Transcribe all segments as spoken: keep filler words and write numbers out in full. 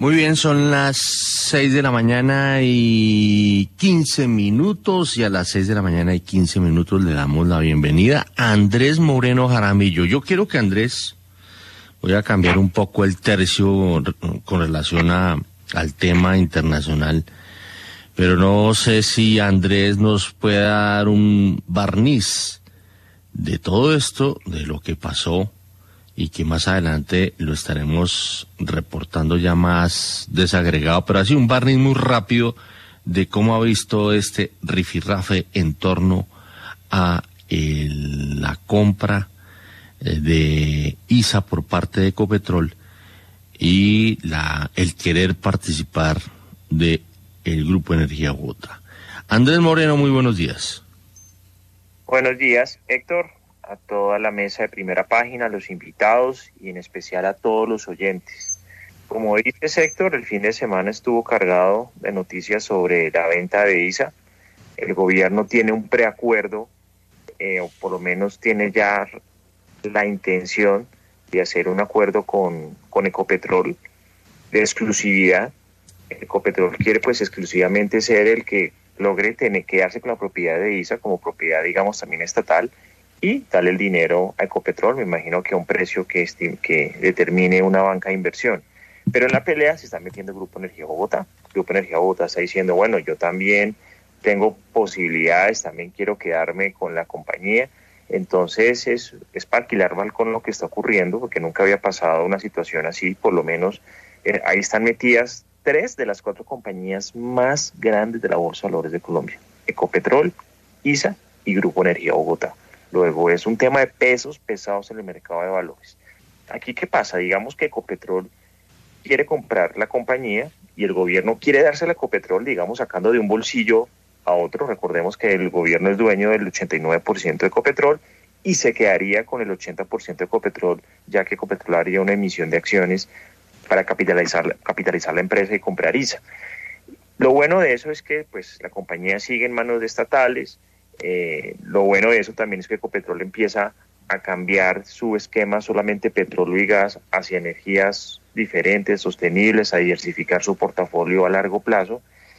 Muy bien, son las seis de la mañana y quince minutos, y a las seis de la mañana y quince minutos le damos la bienvenida a Andrés Moreno Jaramillo. Yo quiero que Andrés, voy a cambiar un poco el tercio con relación a, al tema internacional, pero no sé si Andrés nos puede dar un barniz de todo esto, de lo que pasó, y que más adelante lo estaremos reportando ya más desagregado, pero así un barniz muy rápido de cómo ha visto este rifirrafe en torno a el, la compra eh, de I S A por parte de Ecopetrol y la el querer participar de el Grupo Energía Bogotá. Andrés Moreno, muy buenos días. Buenos días, Héctor, a toda la mesa de Primera Página, a los invitados y en especial a todos los oyentes. Como dices, Héctor, el fin de semana estuvo cargado de noticias sobre la venta de I S A. El gobierno tiene un preacuerdo, eh, o por lo menos tiene ya la intención de hacer un acuerdo con, con Ecopetrol de exclusividad. Ecopetrol quiere pues exclusivamente ser el que logre tener, quedarse con la propiedad de I S A como propiedad, digamos, también estatal, y darle el dinero a Ecopetrol, me imagino que a un precio que, estim- que determine una banca de inversión. Pero en la pelea se está metiendo el Grupo Energía Bogotá. El Grupo Energía Bogotá está diciendo, bueno, yo también tengo posibilidades, también quiero quedarme con la compañía. Entonces es, es para alquilar balcón lo que está ocurriendo, porque nunca había pasado una situación así. Por lo menos eh, ahí están metidas tres de las cuatro compañías más grandes de la Bolsa de Valores de Colombia: Ecopetrol, I S A y Grupo Energía Bogotá. Luego es un tema de pesos pesados en el mercado de valores. Aquí, ¿qué pasa? Digamos que Ecopetrol quiere comprar la compañía y el gobierno quiere dársela a Ecopetrol, digamos, sacando de un bolsillo a otro. Recordemos que el gobierno es dueño del ochenta y nueve por ciento de Ecopetrol y se quedaría con el ochenta por ciento de Ecopetrol, ya que Ecopetrol haría una emisión de acciones para capitalizar, capitalizar la empresa y comprar I S A. Lo bueno de eso es que pues la compañía sigue en manos de estatales. Eh, lo bueno de eso también es que Ecopetrol empieza a cambiar su esquema solamente petróleo y gas hacia energías diferentes, sostenibles, a diversificar su portafolio a largo plazo,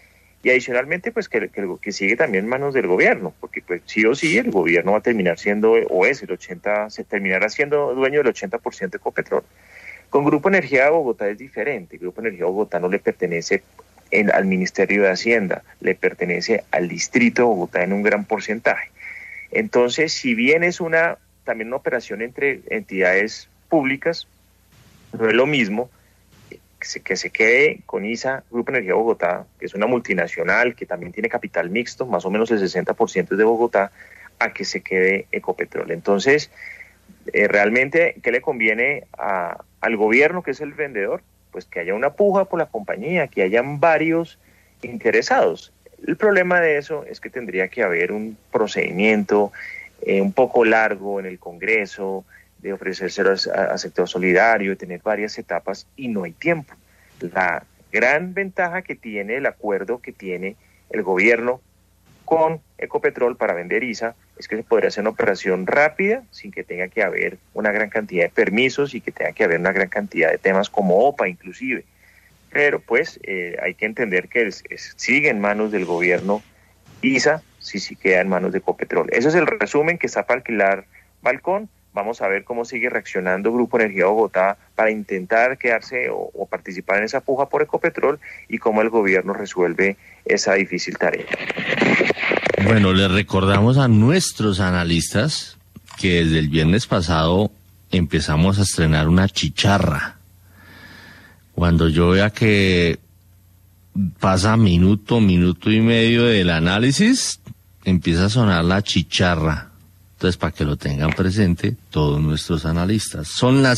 y adicionalmente pues que, que, que sigue también en manos del gobierno, porque pues sí o sí el gobierno va a terminar siendo, o es el ochenta, se terminará siendo dueño del ochenta por ciento de Ecopetrol. Con Grupo Energía de Bogotá es diferente. Grupo Energía de Bogotá no le pertenece en, al Ministerio de Hacienda, le pertenece al Distrito de Bogotá en un gran porcentaje. Entonces, si bien es una también una operación entre entidades públicas, no es lo mismo que se, que se quede con I S A, Grupo Energía de Bogotá, que es una multinacional que también tiene capital mixto, más o menos el sesenta por ciento es de Bogotá, a que se quede Ecopetrol. Entonces, eh, realmente, ¿qué le conviene a, al gobierno, que es el vendedor? Pues que haya una puja por la compañía, que hayan varios interesados. El problema de eso es que tendría que haber un procedimiento eh, un poco largo en el Congreso, de ofrecérselo a, a sector solidario, de tener varias etapas, y no hay tiempo. La gran ventaja que tiene el acuerdo que tiene el gobierno con Ecopetrol para vender I S A es que se podría hacer una operación rápida sin que tenga que haber una gran cantidad de permisos y que tenga que haber una gran cantidad de temas como O P A inclusive. Pero pues eh, hay que entender que es, es, sigue en manos del gobierno I S A, si sí queda en manos de Ecopetrol. Ese es el resumen que está para alquilar balcón. Vamos a ver cómo sigue reaccionando Grupo Energía Bogotá para intentar quedarse o, o participar en esa puja por Ecopetrol, y cómo el gobierno resuelve esa difícil tarea. Bueno, le recordamos a nuestros analistas que desde el viernes pasado empezamos a estrenar una chicharra. Cuando yo vea que pasa minuto, minuto y medio del análisis, empieza a sonar la chicharra. Entonces, para que lo tengan presente todos nuestros analistas. Son las